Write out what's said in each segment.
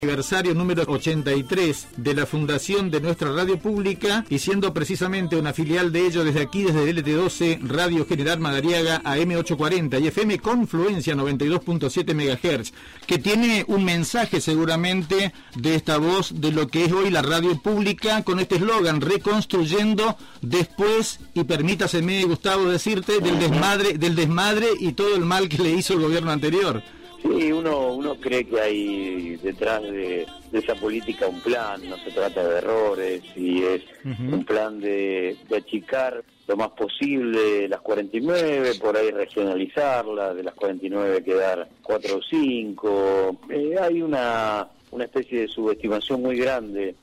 Aniversario número 83 de la fundación de nuestra radio pública y siendo precisamente una filial de ello desde aquí, desde el LT12, Radio General Madariaga AM840 y FM Confluencia 92.7 MHz, que tiene un mensaje seguramente de esta voz de lo que es hoy la radio pública con este eslogan: reconstruyendo después, y permítaseme, Gustavo, decirte, del desmadre y todo el mal que le hizo el gobierno anterior. Sí, uno cree que hay detrás de esa política un plan, no se trata de errores, y es un plan de achicar lo más posible las 49, por ahí regionalizarlas, de las 49 quedar 4 o 5. Hay una especie de subestimación muy grande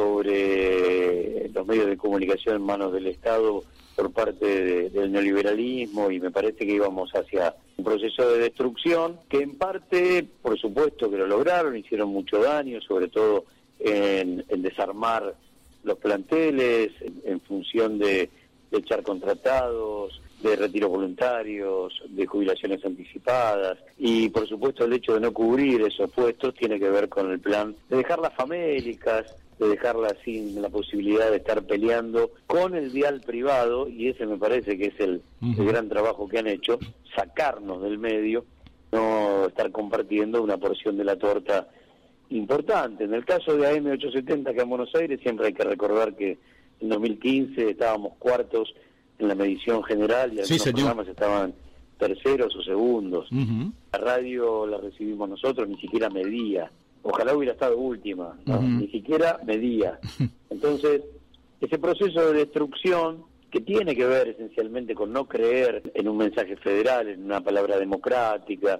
sobre los medios de comunicación en manos del Estado por parte del neoliberalismo, y me parece que íbamos hacia un proceso de destrucción que en parte, por supuesto que lo lograron, hicieron mucho daño, sobre todo en desarmar los planteles, en función de echar contratados, de retiros voluntarios, de jubilaciones anticipadas, y por supuesto el hecho de no cubrir esos puestos tiene que ver con el plan de dejarlas famélicas, de dejarla sin la posibilidad de estar peleando con el dial privado, y ese me parece que es el gran trabajo que han hecho, sacarnos del medio, no estar compartiendo una porción de la torta importante. En el caso de AM870 acá en Buenos Aires, siempre hay que recordar que en 2015 estábamos cuartos en la medición general y algunos programas estaban terceros o segundos. La radio la recibimos nosotros, ni siquiera medía. Ojalá hubiera estado última, ¿no? Ni siquiera medía. Entonces, ese proceso de destrucción, que tiene que ver esencialmente con no creer en un mensaje federal, en una palabra democrática,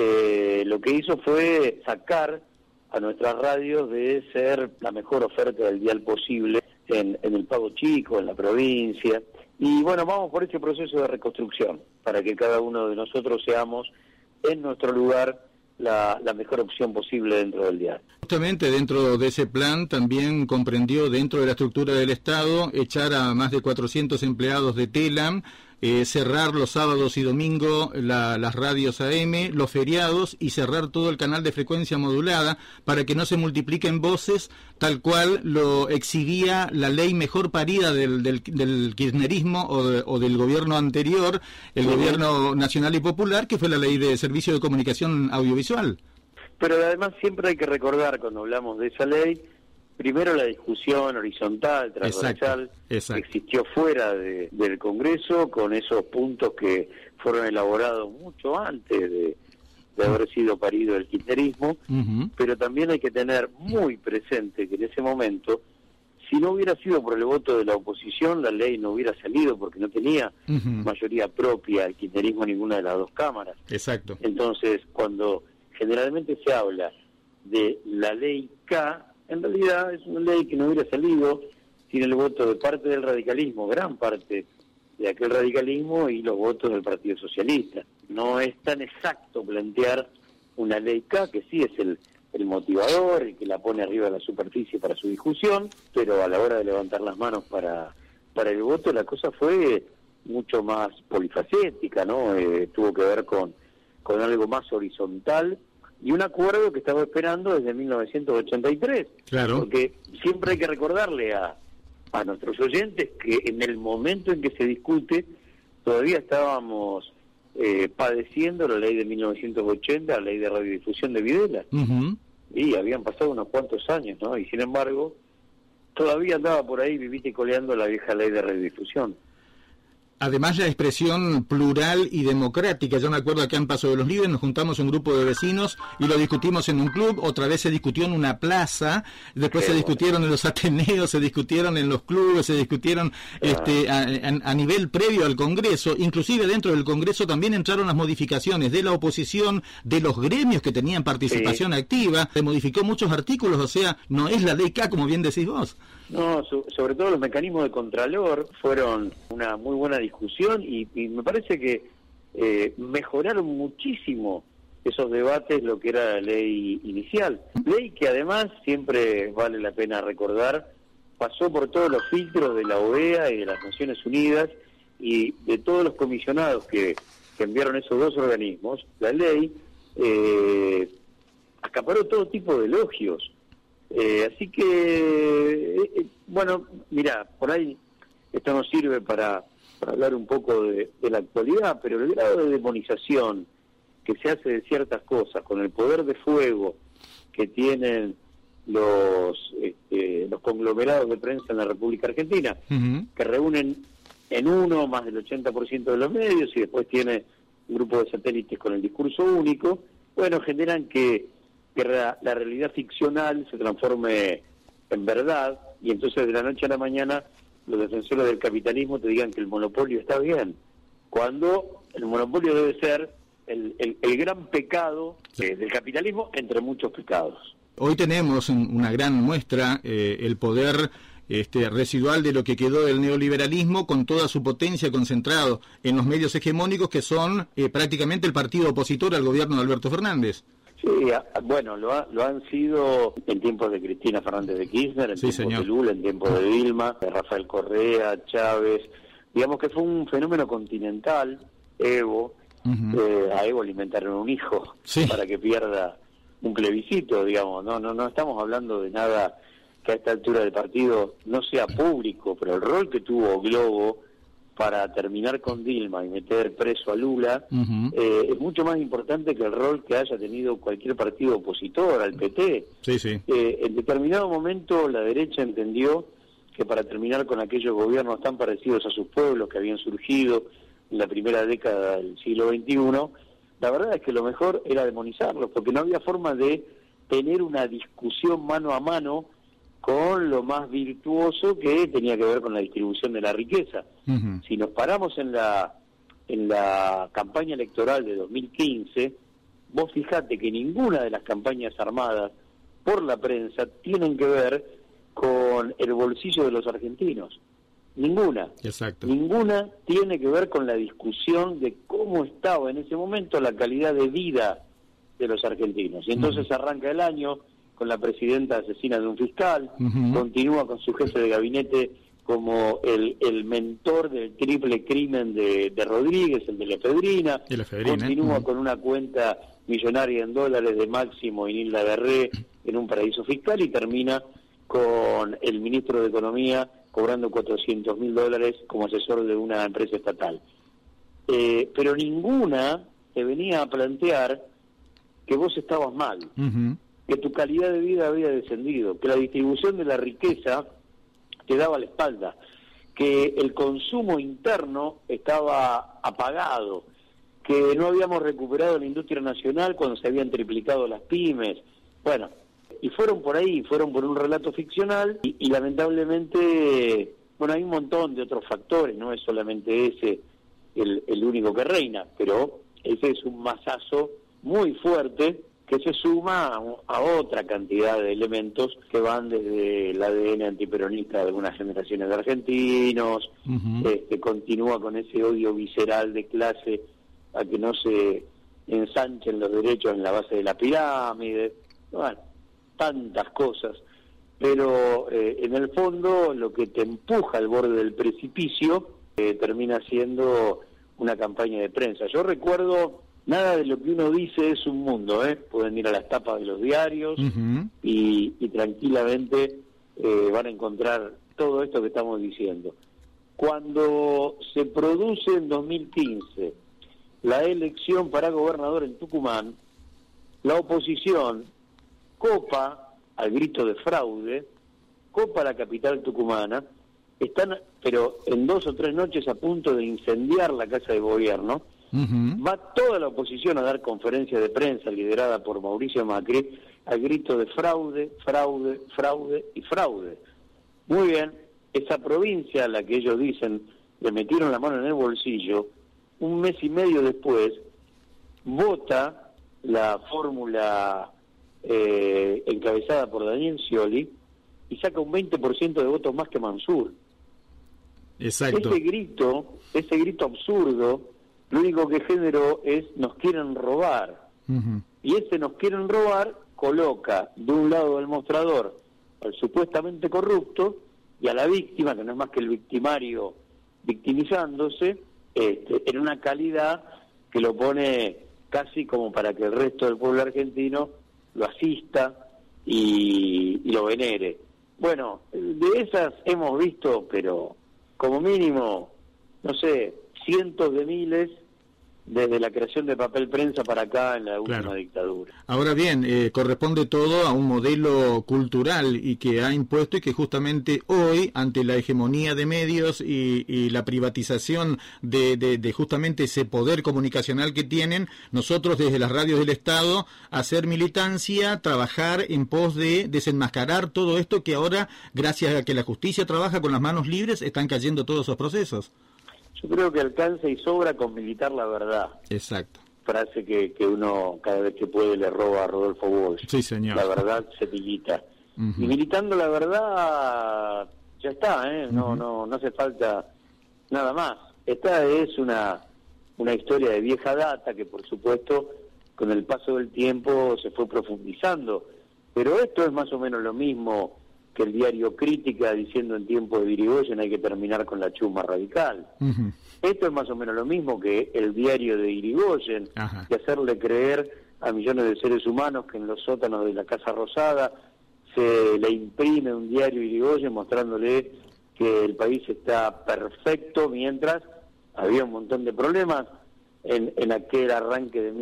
lo que hizo fue sacar a nuestras radios de ser la mejor oferta del dial posible en el pago chico, en la provincia. Y bueno, vamos por ese proceso de reconstrucción, para que cada uno de nosotros seamos en nuestro lugar la mejor opción posible dentro del diario. Justamente dentro de ese plan también comprendió, dentro de la estructura del Estado, echar a más de 400 empleados de Telam, cerrar los sábados y domingos las radios AM, los feriados, y cerrar todo el canal de frecuencia modulada para que no se multipliquen voces, tal cual lo exhibía la ley mejor parida del kirchnerismo o del gobierno anterior, el gobierno nacional y popular, que fue la ley de servicio de comunicación audiovisual. Pero además siempre hay que recordar, cuando hablamos de esa ley, primero la discusión horizontal, transversal, que existió fuera del Congreso, con esos puntos que fueron elaborados mucho antes de haber sido parido el kirchnerismo, pero también hay que tener muy presente que en ese momento, si no hubiera sido por el voto de la oposición, la ley no hubiera salido, porque no tenía mayoría propia el kirchnerismo en ninguna de las dos cámaras. Exacto. Entonces, cuando generalmente se habla de la ley K, en realidad es una ley que no hubiera salido sin el voto de parte del radicalismo, gran parte de aquel radicalismo, y los votos del Partido Socialista. No es tan exacto plantear una ley K, que sí es el motivador, el que la pone arriba de la superficie para su discusión, pero a la hora de levantar las manos para el voto, la cosa fue mucho más polifacética, ¿no? Tuvo que ver con algo más horizontal, y un acuerdo que estaba esperando desde 1983. Claro. Porque siempre hay que recordarle a nuestros oyentes que en el momento en que se discute, todavía estábamos padeciendo la ley de 1980, la ley de radiodifusión de Videla. Y habían pasado unos cuantos años, ¿no? Y sin embargo, todavía andaba por ahí vivite y coleando la vieja ley de radiodifusión. Además, la expresión plural y democrática. Yo me acuerdo acá en Paso de los Libres nos juntamos un grupo de vecinos y lo discutimos en un club, otra vez se discutió en una plaza, después se discutieron en los ateneos, se discutieron en los clubes, se discutieron a nivel previo al Congreso. Inclusive dentro del Congreso también entraron las modificaciones de la oposición, de los gremios que tenían participación activa, se modificó muchos artículos, o sea, no es la ley K, como bien decís vos. No, sobre todo los mecanismos de contralor fueron una muy buena discusión, y me parece que mejoraron muchísimo esos debates lo que era la ley inicial. Ley que además, siempre vale la pena recordar, pasó por todos los filtros de la OEA y de las Naciones Unidas, y de todos los comisionados que enviaron esos dos organismos. La ley acaparó todo tipo de elogios Así que, bueno, mira, por ahí esto nos sirve para hablar un poco de la actualidad, pero el grado de demonización que se hace de ciertas cosas, con el poder de fuego que tienen los conglomerados de prensa en la República Argentina, que reúnen en uno más del 80% de los medios y después tiene un grupo de satélites con el discurso único, bueno, generan que la realidad ficcional se transforme en verdad, y entonces de la noche a la mañana los defensores del capitalismo te digan que el monopolio está bien, cuando el monopolio debe ser el gran pecado del capitalismo, entre muchos pecados. Hoy tenemos una gran muestra, el poder residual de lo que quedó del neoliberalismo, con toda su potencia concentrado en los medios hegemónicos que son prácticamente el partido opositor al gobierno de Alberto Fernández. Sí, bueno, lo han sido en tiempos de Cristina Fernández de Kirchner, en tiempos de Lula, en tiempos de Dilma, de Rafael Correa, Chávez. Digamos que fue un fenómeno continental. Evo, a Evo alimentaron un hijo para que pierda un plebiscito, digamos. No estamos hablando de nada que a esta altura del partido no sea público, pero el rol que tuvo Globo para terminar con Dilma y meter preso a Lula es mucho más importante que el rol que haya tenido cualquier partido opositor al PT. En determinado momento la derecha entendió que para terminar con aquellos gobiernos tan parecidos a sus pueblos que habían surgido en la primera década del siglo XXI, la verdad es que lo mejor era demonizarlos, porque no había forma de tener una discusión mano a mano con lo más virtuoso que tenía que ver con la distribución de la riqueza. Si nos paramos en la campaña electoral de 2015, vos fijate que ninguna de las campañas armadas por la prensa tienen que ver con el bolsillo de los argentinos. Ninguna. Exacto. Ninguna tiene que ver con la discusión de cómo estaba en ese momento la calidad de vida de los argentinos. Y entonces arranca el año con la presidenta asesina de un fiscal, continúa con su jefe de gabinete como el mentor del triple crimen de Rodríguez, el de la Efedrina, continúa con una cuenta millonaria en dólares de Máximo y Nilda Garré en un paraíso fiscal, y termina con el ministro de Economía cobrando $400.000 como asesor de una empresa estatal. Pero ninguna te venía a plantear que vos estabas mal, que tu calidad de vida había descendido, que la distribución de la riqueza te daba la espalda, que el consumo interno estaba apagado, que no habíamos recuperado la industria nacional cuando se habían triplicado las pymes. Bueno, y fueron por ahí, fueron por un relato ficcional y lamentablemente, bueno, hay un montón de otros factores, no es solamente ese el único que reina, pero ese es un mazazo muy fuerte que se suma a otra cantidad de elementos que van desde el ADN antiperonista de algunas generaciones de argentinos, continúa con ese odio visceral de clase a que no se ensanchen los derechos en la base de la pirámide, bueno, tantas cosas, pero en el fondo lo que te empuja al borde del precipicio termina siendo una campaña de prensa. Yo recuerdo, nada de lo que uno dice es un mundo, pueden ir a las tapas de los diarios y tranquilamente van a encontrar todo esto que estamos diciendo. Cuando se produce en 2015 la elección para gobernador en Tucumán, la oposición copa, al grito de fraude, copa la capital tucumana, están, pero en 2 o 3 noches, a punto de incendiar la Casa de Gobierno. Va toda la oposición a dar conferencia de prensa liderada por Mauricio Macri al grito de fraude, fraude, fraude y fraude. Muy bien, esa provincia a la que ellos dicen le metieron la mano en el bolsillo, un mes y medio después vota la fórmula encabezada por Daniel Scioli y saca un 20% de votos más que Mansur. Exacto. Ese grito absurdo, lo único que generó es nos quieren robar. Y ese nos quieren robar coloca de un lado del mostrador al supuestamente corrupto y a la víctima, que no es más que el victimario victimizándose, en una calidad que lo pone casi como para que el resto del pueblo argentino lo asista y lo venere. Bueno, de esas hemos visto, pero como mínimo, no sé, cientos de miles desde la creación de papel prensa para acá en la última dictadura. Ahora bien, corresponde todo a un modelo cultural y que ha impuesto y que justamente hoy, ante la hegemonía de medios y la privatización de justamente ese poder comunicacional que tienen, nosotros desde las radios del Estado, hacer militancia, trabajar en pos de desenmascarar todo esto que ahora, gracias a que la justicia trabaja con las manos libres, están cayendo todos esos procesos. Yo creo que alcanza y sobra con militar la verdad. Exacto. Frase que uno cada vez que puede le roba a Rodolfo Walsh. Sí, señor. La verdad cepillita. Y militando la verdad ya está, no hace falta nada más. Esta es una historia de vieja data que por supuesto con el paso del tiempo se fue profundizando. Pero esto es más o menos lo mismo que el diario Crítica diciendo en tiempo de Irigoyen hay que terminar con la chusma radical. Esto es más o menos lo mismo que el diario de Irigoyen, de hacerle creer a millones de seres humanos que en los sótanos de la Casa Rosada se le imprime un diario Irigoyen mostrándole que el país está perfecto, mientras había un montón de problemas en aquel arranque de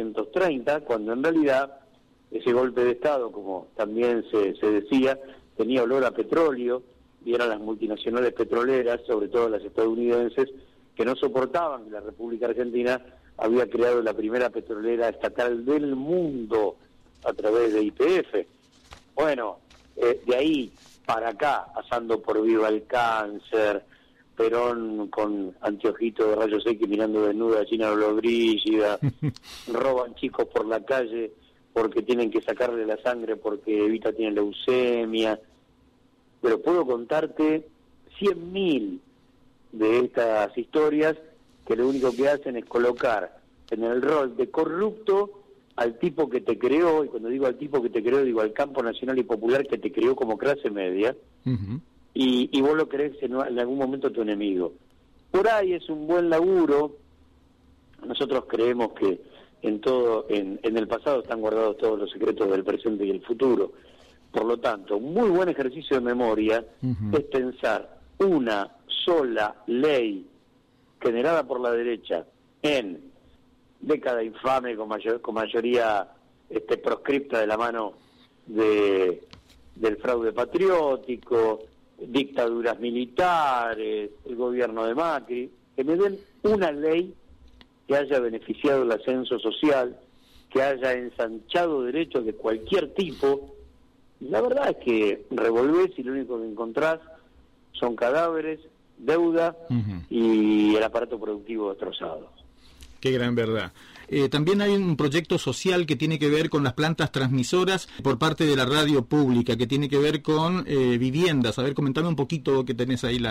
1930, cuando en realidad ese golpe de Estado, como también se decía, tenía olor a petróleo, y eran las multinacionales petroleras, sobre todo las estadounidenses, que no soportaban que la República Argentina había creado la primera petrolera estatal del mundo a través de YPF. Bueno, de ahí para acá, pasando por Viva el Cáncer, Perón con anteojito de rayos X mirando desnuda a China Lollobrigida, roban chicos por la calle porque tienen que sacarle la sangre porque Evita tiene leucemia. Pero puedo contarte 100.000 de estas historias que lo único que hacen es colocar en el rol de corrupto al tipo que te creó, y cuando digo al tipo que te creó, digo al campo nacional y popular que te creó como clase media, y vos lo crees en algún momento tu enemigo. Por ahí es un buen laburo. Nosotros creemos que en el pasado están guardados todos los secretos del presente y el futuro. Por lo tanto, un muy buen ejercicio de memoria es pensar una sola ley generada por la derecha en década infame con mayoría proscripta de la mano del fraude patriótico, dictaduras militares, el gobierno de Macri, que me den una ley que haya beneficiado el ascenso social, que haya ensanchado derechos de cualquier tipo. La verdad es que revolvés y lo único que encontrás son cadáveres, deuda y el aparato productivo destrozado. Qué gran verdad. También hay un proyecto social que tiene que ver con las plantas transmisoras por parte de la radio pública, que tiene que ver con viviendas. A ver, comentame un poquito que tenés ahí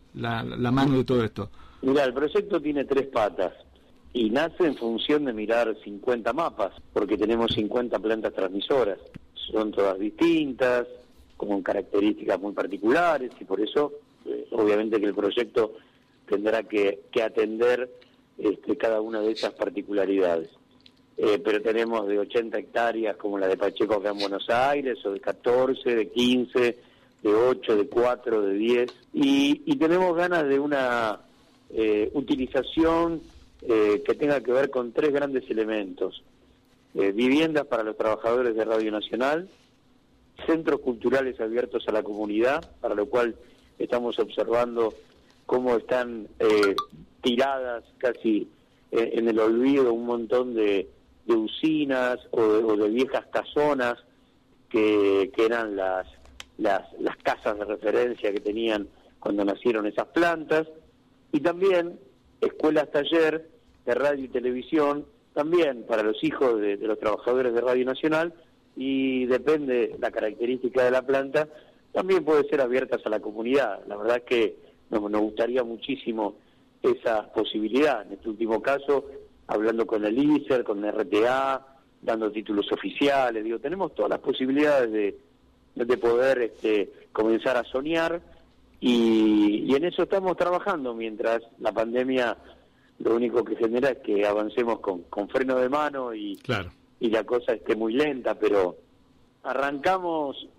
la mano de todo esto. Mirá, el proyecto tiene 3 patas y nace en función de mirar 50 mapas, porque tenemos 50 plantas transmisoras. Son todas distintas, con características muy particulares, y por eso, obviamente que el proyecto tendrá que atender cada una de esas particularidades. Pero tenemos de 80 hectáreas como la de Pacheco acá en Buenos Aires, o de 14, de 15, de 8, de 4, de 10, y tenemos ganas de una utilización que tenga que ver con 3 grandes elementos: viviendas para los trabajadores de Radio Nacional, centros culturales abiertos a la comunidad, para lo cual estamos observando cómo están tiradas casi en el olvido un montón de usinas o de viejas casonas que eran las casas de referencia que tenían cuando nacieron esas plantas, y también escuelas taller de radio y televisión, también para los hijos de los trabajadores de Radio Nacional, y depende la característica de la planta, también puede ser abiertas a la comunidad. La verdad es que nos gustaría muchísimo esa posibilidad. En este último caso, hablando con el ISER, con el RTA, dando títulos oficiales, tenemos todas las posibilidades de poder comenzar a soñar, y en eso estamos trabajando, mientras la pandemia lo único que genera es que avancemos con freno de mano y la cosa esté muy lenta, pero arrancamos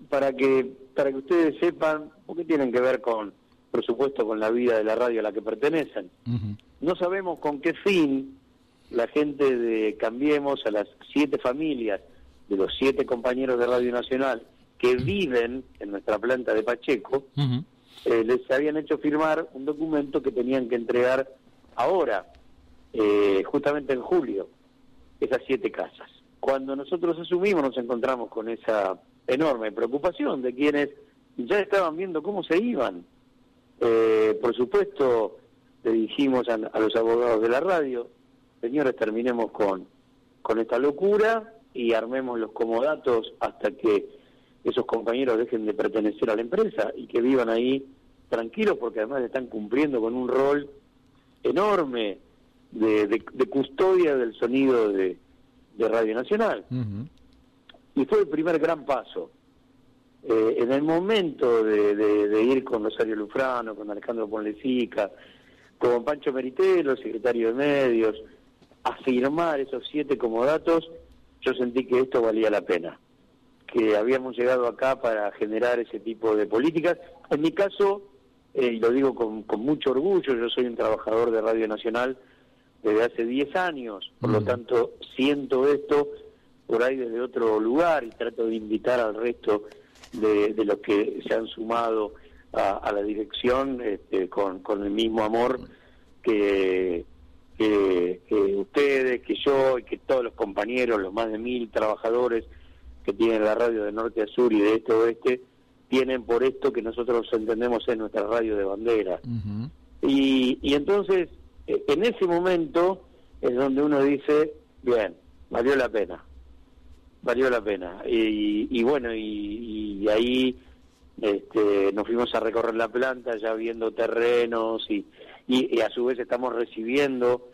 para que ustedes sepan, porque tienen que ver con, por supuesto, con la vida de la radio a la que pertenecen. No sabemos con qué fin la gente de Cambiemos, a las 7 familias de los 7 compañeros de Radio Nacional que viven en nuestra planta de Pacheco, les habían hecho firmar un documento que tenían que entregar ahora, justamente en julio, esas 7 casas. Cuando nosotros asumimos, nos encontramos con esa enorme preocupación de quienes ya estaban viendo cómo se iban. Por supuesto, le dijimos a los abogados de la radio: señores, terminemos con esta locura y armemos los comodatos hasta que esos compañeros dejen de pertenecer a la empresa y que vivan ahí tranquilos, porque además están cumpliendo con un rol enorme de custodia del sonido de Radio Nacional. Y fue el primer gran paso. En el momento de ir con Rosario Lufrano, con Alejandro Ponlecica, con Pancho Meritelo, secretario de Medios, a firmar esos 7 comodatos, yo sentí que esto valía la pena, que habíamos llegado acá para generar ese tipo de políticas. En mi caso, y lo digo con mucho orgullo, yo soy un trabajador de Radio Nacional desde hace 10 años, por lo tanto siento esto por ahí desde otro lugar y trato de invitar al resto de los que se han sumado a la dirección con el mismo amor que ustedes, que yo y que todos los compañeros, los más de 1000 trabajadores que tienen la radio de norte a sur y de este a oeste, tienen por esto que nosotros entendemos es nuestra radio de bandera. Y entonces, en ese momento es donde uno dice, bien, valió la pena. Y bueno, y ahí nos fuimos a recorrer la planta ya viendo terrenos y a su vez estamos recibiendo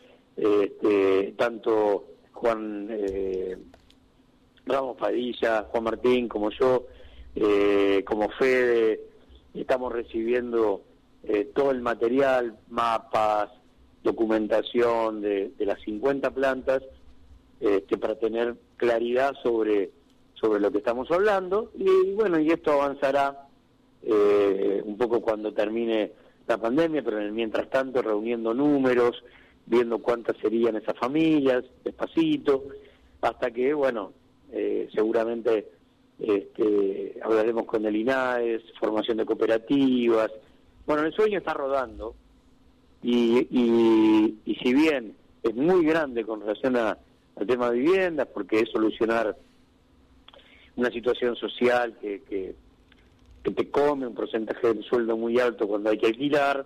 tanto Juan Ramos Padilla, Juan Martín, como yo, como Fede, estamos recibiendo todo el material, mapas, documentación de las 50 plantas, para tener claridad sobre lo que estamos hablando, y bueno, y esto avanzará un poco cuando termine la pandemia, pero en el mientras tanto reuniendo números, viendo cuántas serían esas familias, despacito, hasta que, bueno, seguramente hablaremos con el INAES, formación de cooperativas. Bueno, el sueño está rodando, y si bien es muy grande con relación al tema de viviendas, porque es solucionar una situación social que te come un porcentaje del sueldo muy alto cuando hay que alquilar,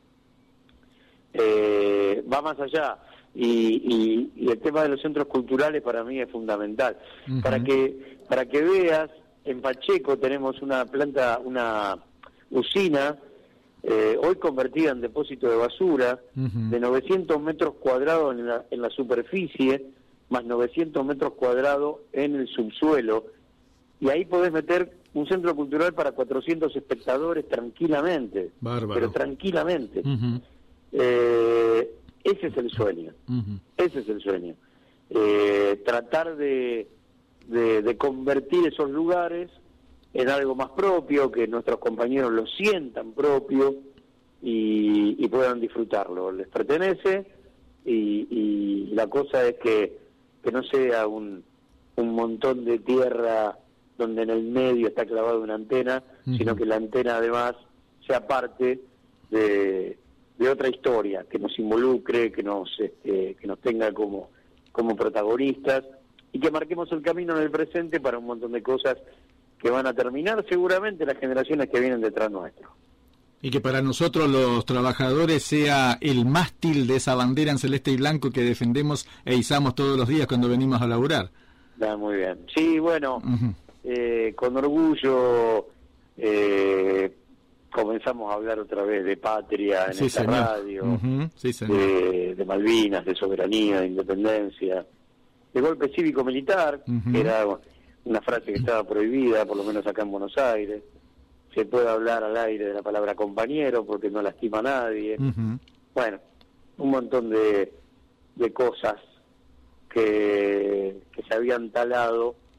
va más allá, y el tema de los centros culturales para mí es fundamental. Para que veas, en Pacheco tenemos una usina hoy convertida en depósito de basura de 900 metros cuadrados en la superficie, más 900 metros cuadrados en el subsuelo, y ahí podés meter un centro cultural para 400 espectadores tranquilamente. Bárbaro. Pero tranquilamente. Ese es el sueño. Ese es el sueño. Tratar de convertir esos lugares en algo más propio, que nuestros compañeros lo sientan propio y puedan disfrutarlo. Les pertenece, y la cosa es que no sea un montón de tierra donde en el medio está clavada una antena, sino que la antena además sea parte de otra historia, que nos involucre, que nos tenga como protagonistas, y que marquemos el camino en el presente para un montón de cosas que van a terminar seguramente las generaciones que vienen detrás nuestro. Y que para nosotros los trabajadores sea el mástil de esa bandera en celeste y blanco que defendemos e izamos todos los días cuando venimos a laburar. Muy bien. Sí, bueno, con orgullo comenzamos a hablar otra vez de patria en esta radio, de Malvinas, de soberanía, de independencia, de golpe cívico-militar, que era una frase que estaba prohibida, por lo menos acá en Buenos Aires. Se puede hablar al aire de la palabra compañero porque no lastima a nadie. Bueno, un montón de cosas que se habían talado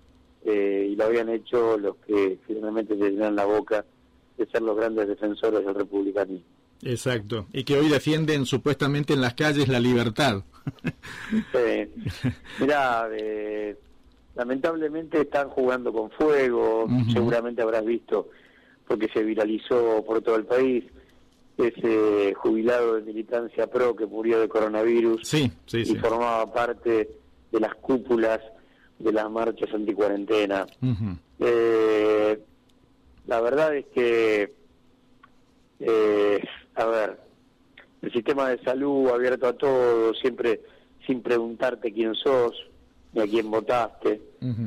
y lo habían hecho los que finalmente se llenan la boca de ser los grandes defensores del republicanismo. Exacto, y que hoy defienden supuestamente en las calles la libertad. Sí. Mirá, lamentablemente están jugando con fuego, seguramente habrás visto, porque se viralizó por todo el país, ese jubilado de Militancia Pro que murió de coronavirus y formaba parte de las cúpulas de las marchas anticuarentena. La verdad es que, el sistema de salud abierto a todos, siempre sin preguntarte quién sos ni a quién votaste,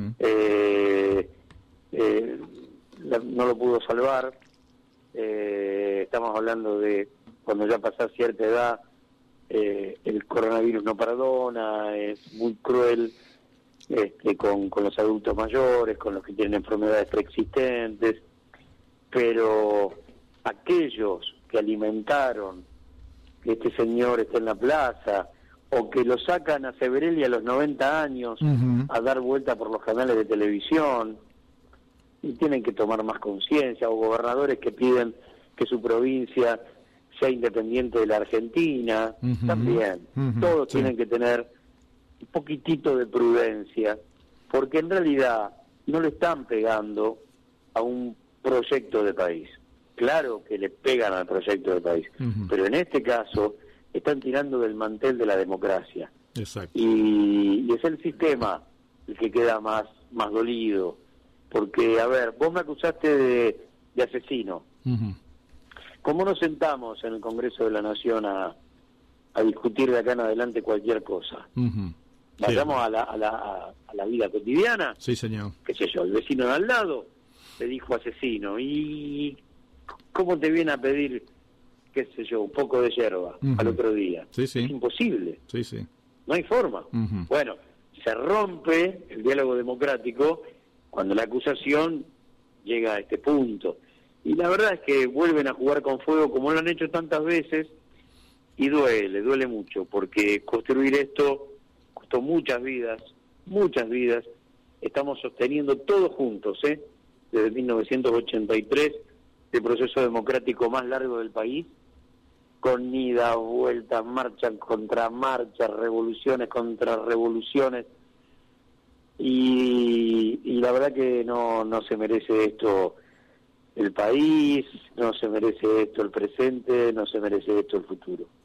no lo pudo salvar. Estamos hablando de cuando ya pasás cierta edad, el coronavirus no perdona, es muy cruel con los adultos mayores, con los que tienen enfermedades preexistentes, pero aquellos que alimentaron que este señor esté en la plaza, o que lo sacan a Severelli a los 90 años a dar vuelta por los canales de televisión, y tienen que tomar más conciencia, o gobernadores que piden que su provincia sea independiente de la Argentina, también, todos tienen que tener un poquitito de prudencia, porque en realidad no le están pegando a un proyecto de país. Claro que le pegan al proyecto de país, pero en este caso están tirando del mantel de la democracia. Exacto. Y es el sistema el que queda más dolido, porque, a ver, vos me acusaste de asesino. ¿Cómo nos sentamos en el Congreso de la Nación a discutir de acá en adelante cualquier cosa? Vayamos a la vida cotidiana. Sí, señor. Qué sé yo, el vecino de al lado le dijo asesino, y ¿cómo te viene a pedir, qué sé yo, un poco de yerba al otro día? Es imposible. No hay forma. Bueno, se rompe el diálogo democrático cuando la acusación llega a este punto. Y la verdad es que vuelven a jugar con fuego como lo han hecho tantas veces, y duele mucho, porque construir esto costó muchas vidas. Estamos sosteniendo todos juntos, desde 1983, el proceso democrático más largo del país, con idas, vueltas, marchas contra marchas, revoluciones contra revoluciones, y la verdad que no se merece esto el país, no se merece esto el presente, no se merece esto el futuro.